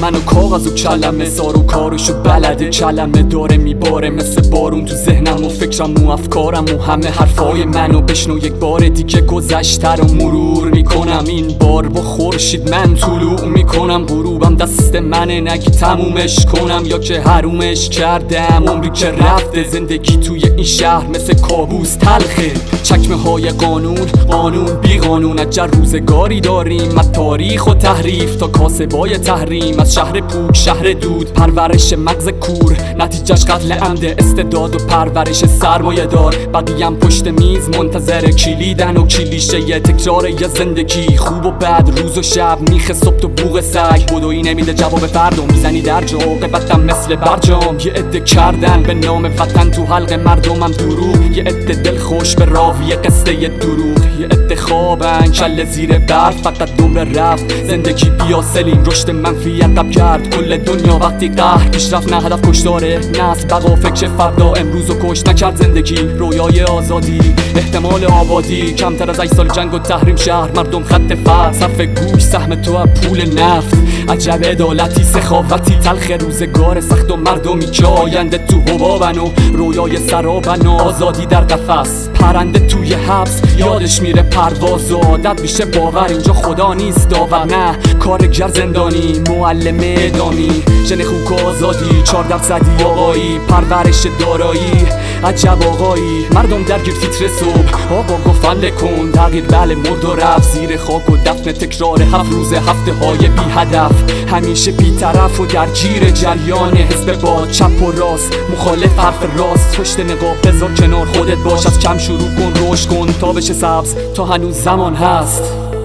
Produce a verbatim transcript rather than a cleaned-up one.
منو کاغذ و کلمه سار و کارشو بلده، کلمه داره میباره مثل بارون تو ذهنم و فکرم و افکارم و همه حرفای منو بشنو یک بار دیگه. گذشته رو مرور میکنم این بار با خورشید من طلوع میکنم، غروبم دست منه نگی تمومش کنم یا که حرومش کردم. عمری که رفته زندگی توی این شهر مثل کابوس تلخه، چکمه های قانون قانون بی قانون. عجب روزگاری داریم از تاریخ و تحریف تا کاسبای تحریم، از شهر پوک شهر دود پرورش مغز کور، نتیجهش قتل عمد استعداد و پرورش سرمایه دار. بقیم پشت میز منتظر کلیدن و کلیشه یه تکرار یه زندگی خوب و بد، روز و شب میخه صبح تو بوق سگ. بدوی نمیده جواب فردا میزنی در جا قبطم مثل برجام. یه عده کردن به نام وطن تو حلق مردمم دروغ، یه عده دل خوش به راوی قصه دروغ، یه عده خوابن کله زیر برف فقط دوباره رفت. زندگی بیاسلین رشد منفی عقب کرد کل دنیا وقتی قهر پیشرفت نه هدف کشداره نسل بقا فکر فردا امروز و کش نکرد زندگی رویای آزادی احتمال آبادی. کمتر از ای سال جنگ و تحریم شهر مردم خط فقر صف گوش سهم تو از پول نفت. عجب عدالتی سخاوتی تلخ روزگار سخت و مردمی که آینده تو هوابن و رویای سرابن و آزادی در قفس. پرنده توی حبس یادش میره پرواز و عادت میشه باور اینجا خدا نیست داور، نه کارگر زندانی معلم اعدامی ژن خوک آزادی چهار درصدی آقایی پرورش دارایی. عجب آقایی مردم درگیر فیتر صبح آقا گفتن کن تغییر بله مرد و رفت زیر خاک و دفن تکرار هفت روز هفته های بی هدف. همیشه بی طرف و درگیر جریان حزب با چپ و راست مخالف حرف راست. پشت نقاب بذار کنار خودت باش از کم شروع کن روش کن تا بشه سبز تا هنوز زمان هست.